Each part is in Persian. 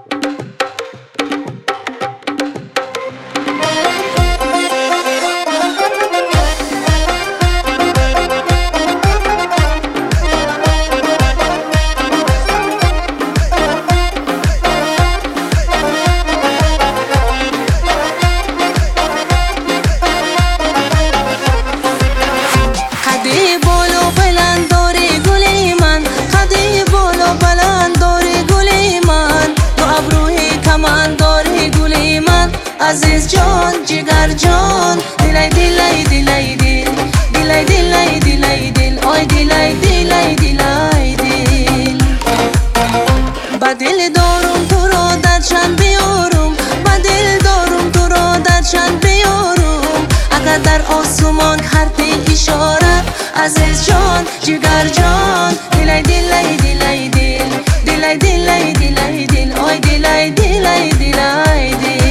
عزیز جان جگر جان دلای دلای دلای دل دلای دلای دلای دل آی دلای دلای دلای دل با دل دارم تو را در چند بیارم با دل دارم تو را در چند بیارم اگر در آسمان حرف اشاره عزیز جان جگر جان دلای دلای دلای دل دلای دلای دلای دل آی دلای دلای دلای دل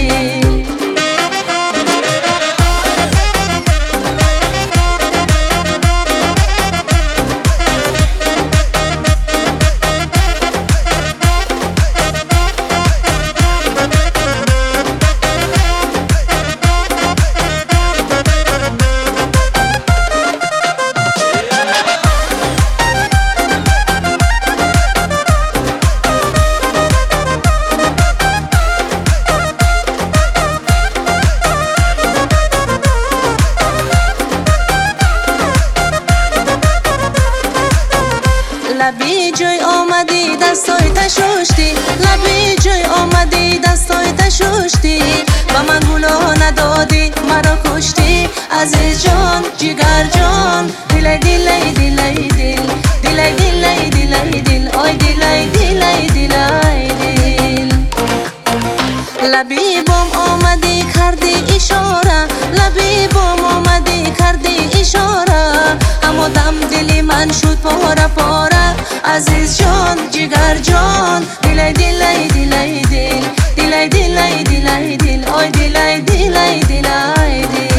لبی جای آمدی دستای تشوشتی لبی جای آمدی دستای تشوشتی و من گلها ندادی مرا کشتی عزیز جان جگر جان دلای دلای دلای دل دلای دلای دلای دل آی دلای دلای دلای دل لبی بام آمدی کردی اشاره لبی بام آمدی کردی اشاره اما دم دلی من شد پاره پاره عزیز جان جگر جان دلای دلای دلای دل دلای دلای دلای دل آی دلای دلای دلای دل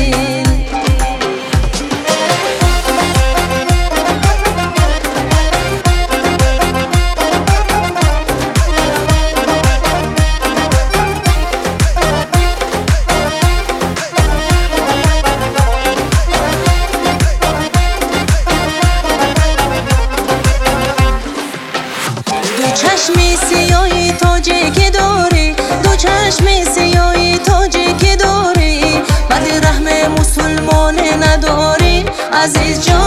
چشمی سیاهی تاجی که داری دو چشمی سیاهی تاجی که داری بعد رحم مسلمان نداری عزیز جان